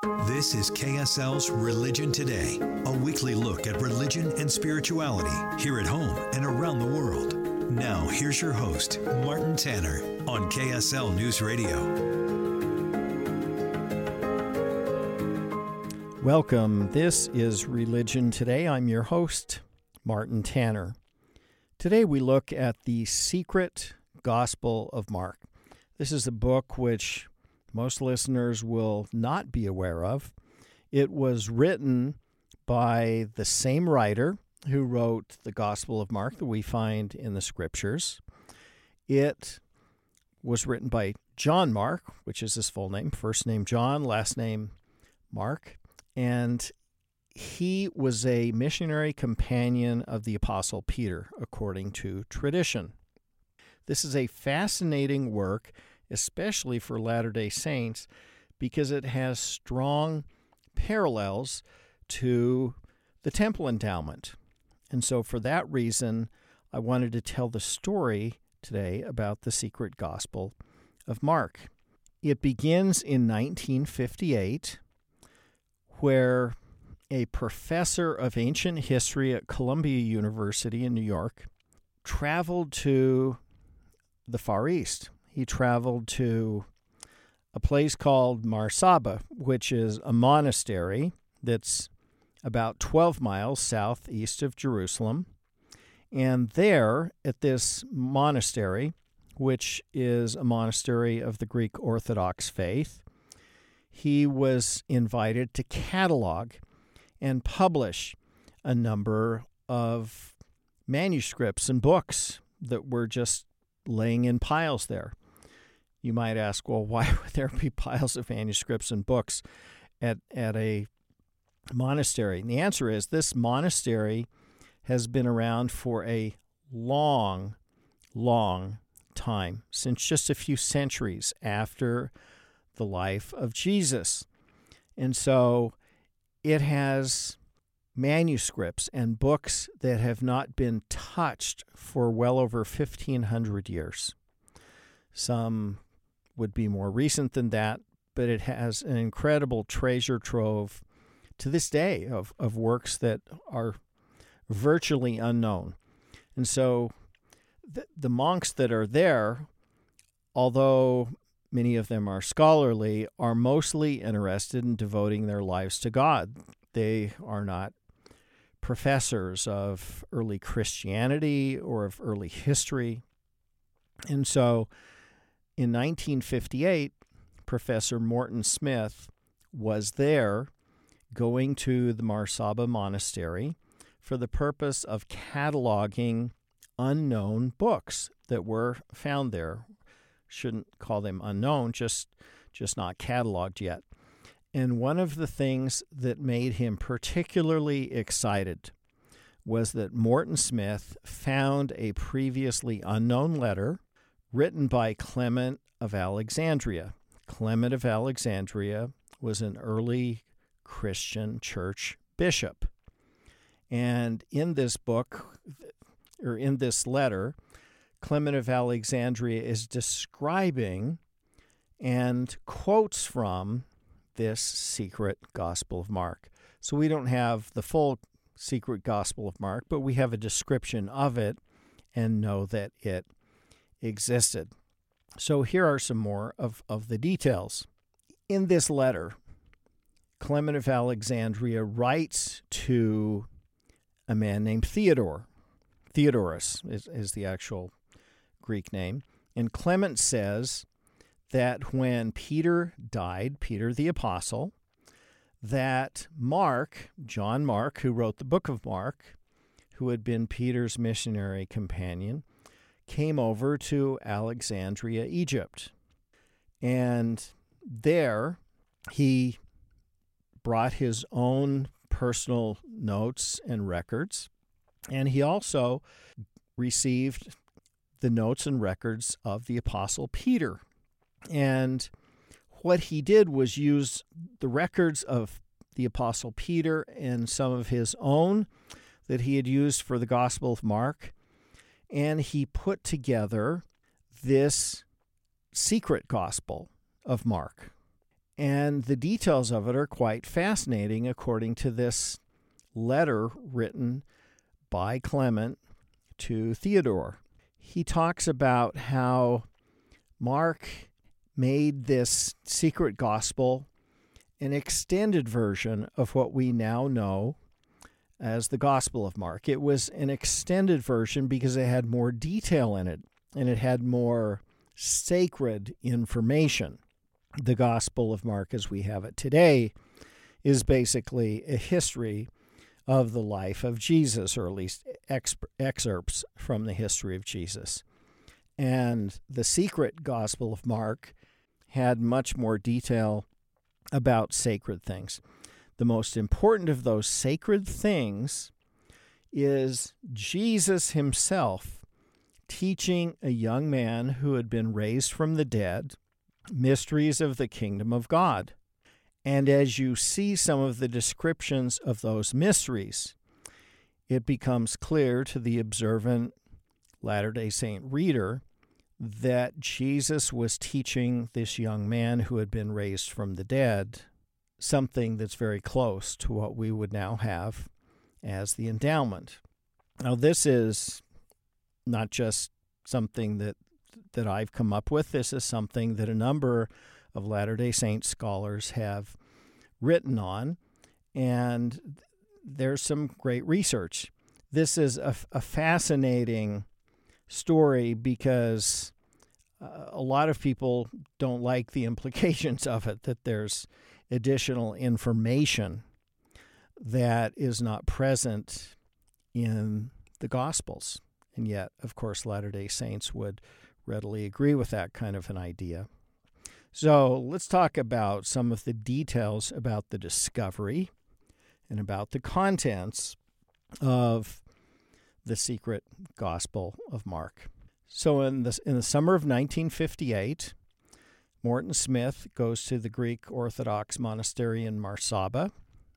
This is KSL's Religion Today, a weekly look at religion and spirituality here at home and around the world. Now, here's your host, Martin Tanner, on KSL News Radio. Welcome. This is Religion Today. I'm your host, Martin Tanner. Today we look at the Secret Gospel of Mark. This is a book which most listeners will not be aware of. It was written by the same writer who wrote the Gospel of Mark that we find in the Scriptures. It was written by John Mark, which is his full name, first name John, last name Mark, and he was a missionary companion of the Apostle Peter, according to tradition. This is a fascinating work, especially for Latter-day Saints, because it has strong parallels to the Temple Endowment. And so for that reason, I wanted to tell the story today about the Secret Gospel of Mark. It begins in 1958, where a professor of ancient history at Columbia University in New York traveled to the Far East. He traveled to a place called Mar Saba, which is a monastery that's about 12 miles southeast of Jerusalem. And there, at this monastery, which is a monastery of the Greek Orthodox faith, he was invited to catalog and publish a number of manuscripts and books that were just laying in piles there. You might ask, well, why would there be piles of manuscripts and books at a monastery? And the answer is this monastery has been around for a long, long time, since just a few centuries after the life of Jesus. And so it has manuscripts and books that have not been touched for well over 1,500 years. Some would be more recent than that, but it has an incredible treasure trove to this day of works that are virtually unknown. And so the monks that are there, although many of them are scholarly, are mostly interested in devoting their lives to God. They are not professors of early Christianity or of early history. And so in 1958, Professor Morton Smith was there going to the Mar Saba Monastery for the purpose of cataloging unknown books that were found there. Shouldn't call them unknown, just not cataloged yet. And one of the things that made him particularly excited was that Morton Smith found a previously unknown letter written by Clement of Alexandria. Clement of Alexandria was an early Christian church bishop. And in this book, or in this letter, Clement of Alexandria is describing and quotes from this secret Gospel of Mark. So we don't have the full secret Gospel of Mark, but we have a description of it and know that it existed. So here are some more of the details. In this letter, Clement of Alexandria writes to a man named Theodore. Theodorus is the actual Greek name. And Clement says that when Peter died, Peter the Apostle, that Mark, John Mark, who wrote the book of Mark, who had been Peter's missionary companion, came over to Alexandria, Egypt. And there he brought his own personal notes and records, and he also received the notes and records of the Apostle Peter. And what he did was use the records of the Apostle Peter and some of his own that he had used for the Gospel of Mark, and he put together this secret Gospel of Mark. And the details of it are quite fascinating, according to this letter written by Clement to Theodore. He talks about how Mark made this secret gospel an extended version of what we now know as the Gospel of Mark. It was an extended version because it had more detail in it, and it had more sacred information. The Gospel of Mark, as we have it today, is basically a history of the life of Jesus, or at least excerpts from the history of Jesus. And the secret Gospel of Mark had much more detail about sacred things. The most important of those sacred things is Jesus himself teaching a young man who had been raised from the dead mysteries of the kingdom of God. And as you see some of the descriptions of those mysteries, it becomes clear to the observant Latter-day Saint reader that Jesus was teaching this young man who had been raised from the dead something that's very close to what we would now have as the endowment. Now, this is not just something that I've come up with. This is something that a number of Latter-day Saint scholars have written on, and there's some great research. This is a fascinating story because a lot of people don't like the implications of it, that there's additional information that is not present in the Gospels. And yet, of course, Latter-day Saints would readily agree with that kind of an idea. So let's talk about some of the details about the discovery and about the contents of the secret Gospel of Mark. So in the summer of 1958, Morton Smith goes to the Greek Orthodox monastery in Marsaba,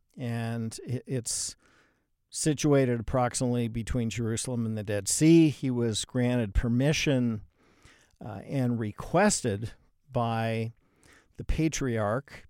and it's situated approximately between Jerusalem and the Dead Sea. He was granted permission and requested by the Patriarch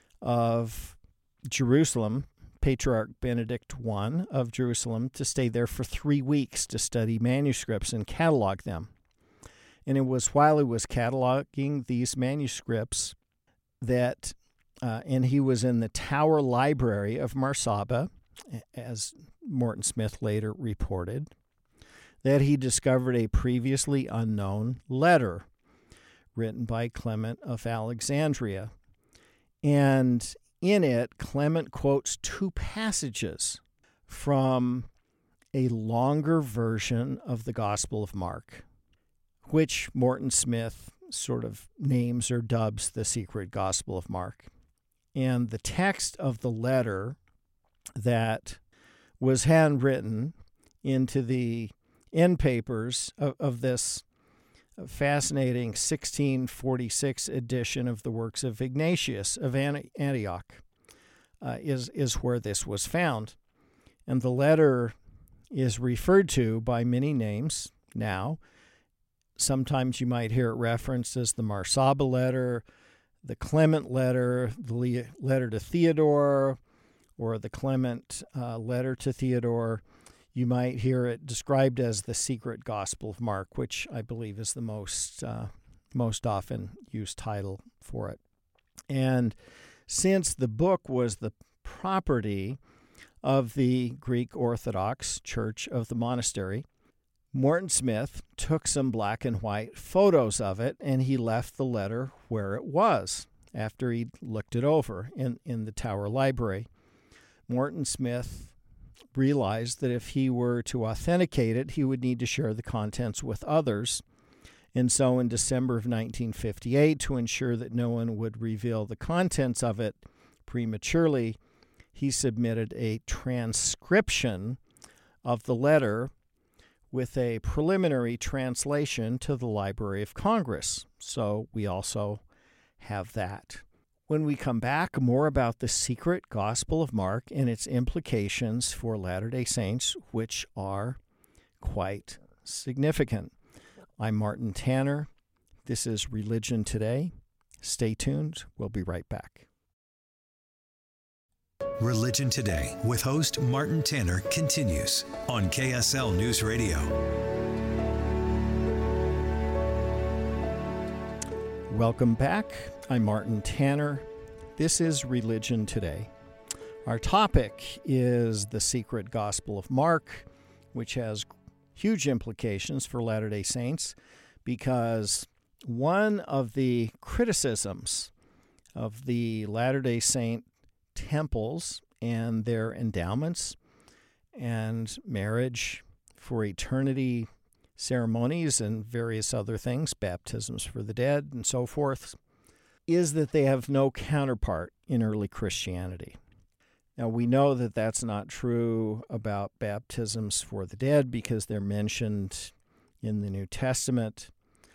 of Jerusalem, Patriarch Benedict I of Jerusalem, to stay there for 3 weeks to study manuscripts and catalog them. And it was while he was cataloging these manuscripts that, and he was in the Tower Library of Marsaba, as Morton Smith later reported, that he discovered a previously unknown letter written by Clement of Alexandria. And in it, Clement quotes 2 passages from a longer version of the Gospel of Mark, which Morton Smith sort of names or dubs the secret Gospel of Mark. And the text of the letter that was handwritten into the end papers of this fascinating 1646 edition of the works of Ignatius of Antioch is where this was found. And the letter is referred to by many names now. Sometimes you might hear it referenced as the Marsaba letter, the Clement letter, the letter to Theodore, or the Clement letter to Theodore. You might hear it described as the secret Gospel of Mark, which I believe is the most often used title for it. And since the book was the property of the Greek Orthodox Church of the monastery, Morton Smith took some black and white photos of it, and he left the letter where it was after he'd looked it over in the Tower Library. Morton Smith realized that if he were to authenticate it, he would need to share the contents with others. And so in December of 1958, to ensure that no one would reveal the contents of it prematurely, he submitted a transcription of the letter with a preliminary translation to the Library of Congress. So we also have that. When we come back, more about the secret Gospel of Mark and its implications for Latter-day Saints, which are quite significant. I'm Martin Tanner. This is Religion Today. Stay tuned. We'll be right back. Religion Today with host Martin Tanner continues on KSL News Radio. Welcome back. I'm Martin Tanner. This is Religion Today. Our topic is the secret Gospel of Mark, which has huge implications for Latter-day Saints because one of the criticisms of the Latter-day Saint temples and their endowments and marriage for eternity ceremonies and various other things, baptisms for the dead and so forth, is that they have no counterpart in early Christianity. Now, we know that that's not true about baptisms for the dead because they're mentioned in the New Testament,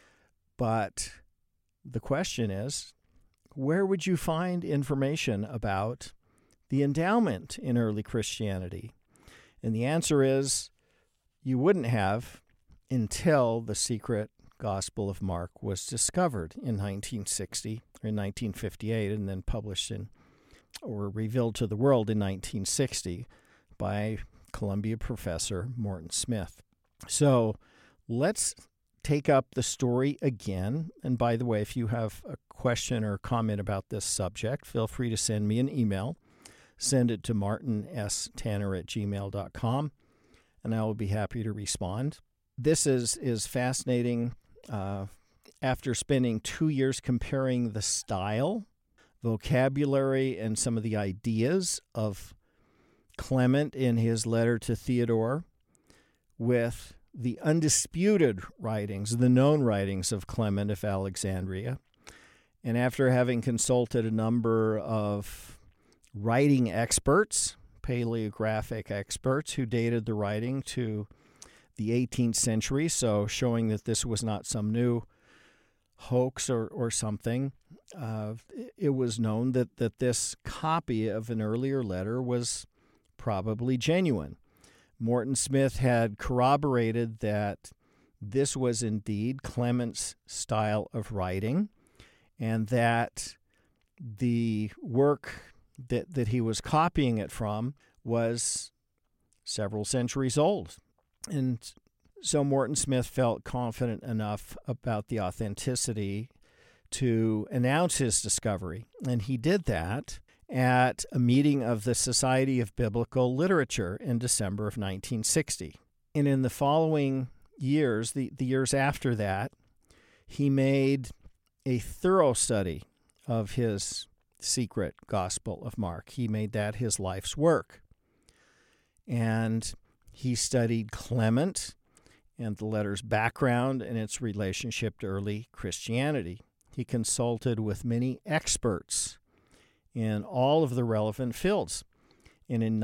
but the question is, where would you find information about the endowment in early Christianity? And the answer is you wouldn't have until the secret Gospel of Mark was discovered in 1960 or 1958 and then published or revealed to the world in 1960 by Columbia professor Morton Smith. So let's take up the story again. And by the way, if you have a question or comment about this subject, feel free to send me an email. Send it to martinstanner@gmail.com, and I will be happy to respond. This is fascinating. After spending 2 years comparing the style, vocabulary, and some of the ideas of Clement in his letter to Theodore with the undisputed writings, the known writings of Clement of Alexandria, and after having consulted a number of writing experts, paleographic experts, who dated the writing to the 18th century, so showing that this was not some new hoax or something, it was known that this copy of an earlier letter was probably genuine. Morton Smith had corroborated that this was indeed Clement's style of writing and that the work that he was copying it from was several centuries old. And so Morton Smith felt confident enough about the authenticity to announce his discovery. And he did that at a meeting of the Society of Biblical Literature in December of 1960. And in the following years, the years after that, he made a thorough study of his secret Gospel of Mark. He made that his life's work. And he studied Clement and the letter's background and its relationship to early Christianity. He consulted with many experts in all of the relevant fields. And in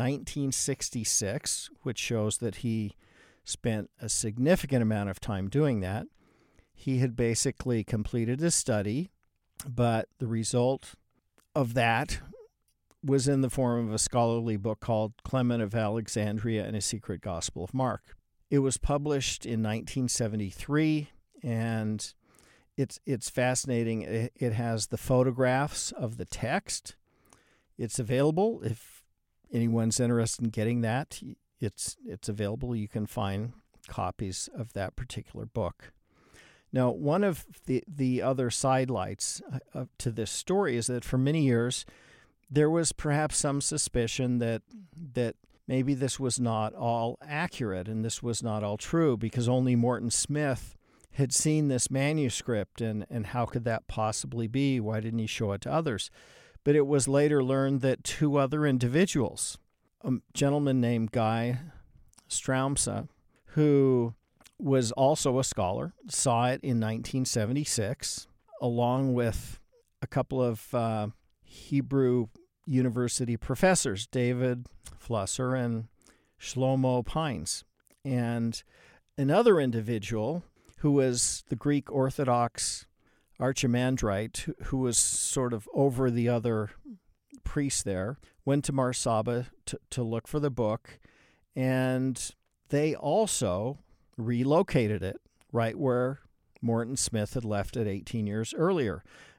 1966, which shows that he spent a significant amount of time doing that, he had basically completed his study, but the result of that was in the form of a scholarly book called Clement of Alexandria and a Secret Gospel of Mark. It was published in 1973, and it's fascinating. It has the photographs of the text. It's available if anyone's interested in getting that. It's available. You can find copies of that particular book. Now, one of the other sidelights to this story is that for many years there was perhaps some suspicion that maybe this was not all accurate and this was not all true because only Morton Smith had seen this manuscript, and how could that possibly be? Why didn't he show it to others? But it was later learned that two other individuals, a gentleman named Guy Straumsa, who was also a scholar, saw it in 1976, along with a couple of Hebrew University professors, David Flusser and Shlomo Pines. And another individual who was the Greek Orthodox archimandrite, who was sort of over the other priests there, went to Mar Saba to look for the book, and they also relocated it right where Morton Smith had left it 18 years earlier.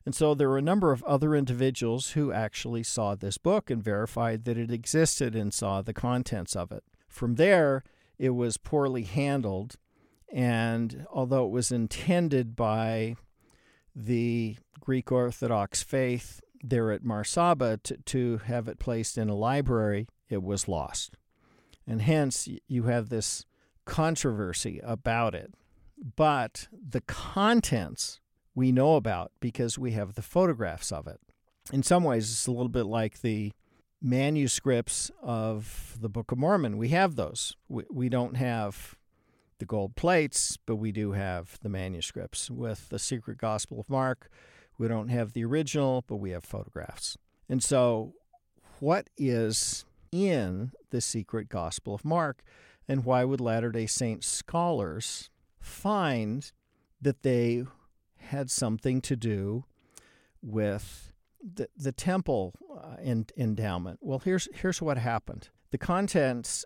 And so there were a number of other individuals who actually saw this book and verified that it existed and saw the contents of it. From there, it was poorly handled, and although it was intended by the Greek Orthodox faith there at Mar Saba to have it placed in a library, it was lost. And hence, you have this controversy about it. But the contents we know about because we have the photographs of it. In some ways, it's a little bit like the manuscripts of the Book of Mormon. We have those. We don't have the gold plates, but we do have the manuscripts. With the Secret Gospel of Mark, we don't have the original, but we have photographs. And so what is in the Secret Gospel of Mark, and why would Latter-day Saint scholars find that they had something to do with the temple endowment? Well, here's what happened. The contents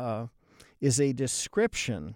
is a description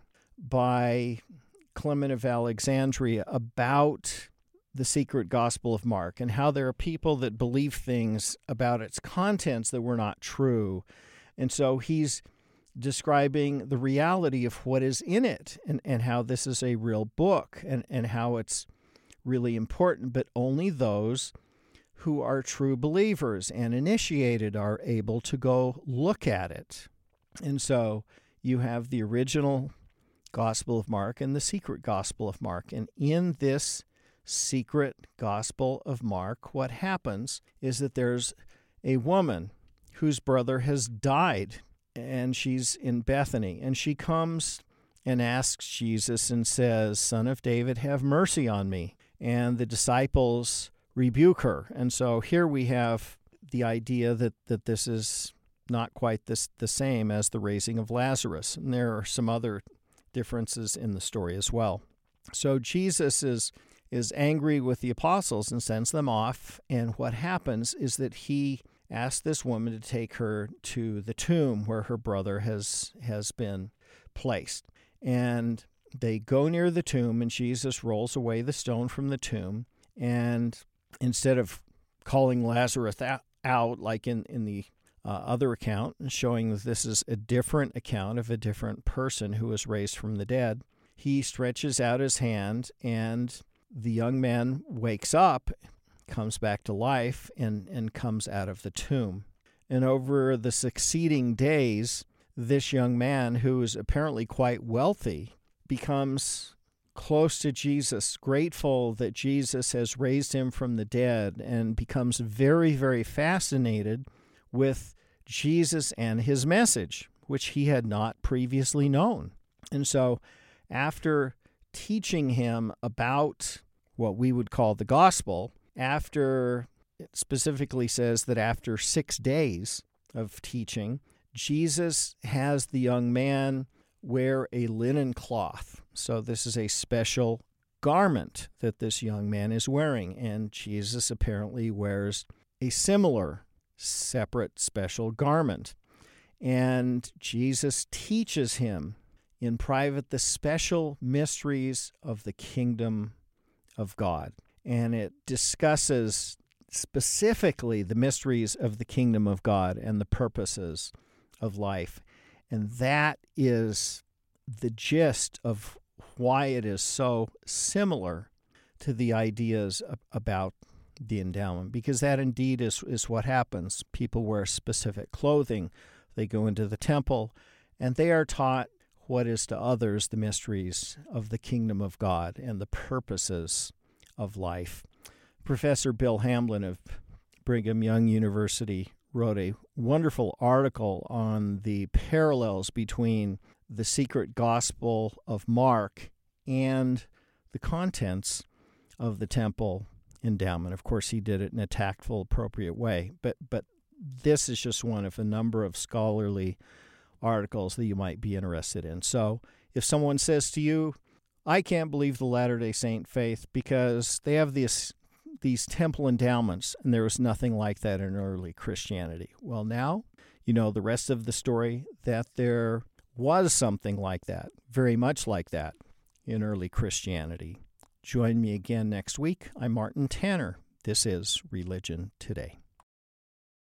by Clement of Alexandria about the Secret Gospel of Mark and how there are people that believe things about its contents that were not true. And so he's describing the reality of what is in it and how this is a real book and how it's really important, but only those who are true believers and initiated are able to go look at it. And so you have the original Gospel of Mark and the Secret Gospel of Mark. And in this Secret Gospel of Mark, what happens is that there's a woman whose brother has died, and she's in Bethany, and she comes and asks Jesus and says, "Son of David, have mercy on me." And the disciples rebuke her. And so here we have the idea that this is not quite the same as the raising of Lazarus. And there are some other differences in the story as well. So Jesus is angry with the apostles and sends them off. And what happens is that he asks this woman to take her to the tomb where her brother has been placed. And they go near the tomb, and Jesus rolls away the stone from the tomb. And instead of calling Lazarus out like in the other account, showing that this is a different account of a different person who was raised from the dead, he stretches out his hand, and the young man wakes up, comes back to life, and comes out of the tomb. And over the succeeding days, this young man, who is apparently quite wealthy, becomes close to Jesus, grateful that Jesus has raised him from the dead, and becomes very, very fascinated with Jesus and his message, which he had not previously known. And so after teaching him about what we would call the gospel, after it specifically says that after 6 days of teaching, Jesus has the young man wear a linen cloth. So this is a special garment that this young man is wearing, and Jesus apparently wears a similar separate special garment. And Jesus teaches him in private the special mysteries of the kingdom of God. And it discusses specifically the mysteries of the kingdom of God and the purposes of life. And that is the gist of why it is so similar to the ideas about the endowment, because that indeed is what happens. People wear specific clothing. They go into the temple, and they are taught what is to others the mysteries of the kingdom of God and the purposes of life. Professor Bill Hamblin of Brigham Young University wrote a wonderful article on the parallels between the Secret Gospel of Mark and the contents of the temple endowment. Of course, he did it in a tactful, appropriate way, but this is just one of a number of scholarly articles that you might be interested in. So if someone says to you, "I can't believe the Latter-day Saint faith because they have these temple endowments, and there was nothing like that in early Christianity." Well, now you know the rest of the story, that there was something like that, very much like that, in early Christianity. Join me again next week. I'm Martin Tanner. This is Religion Today.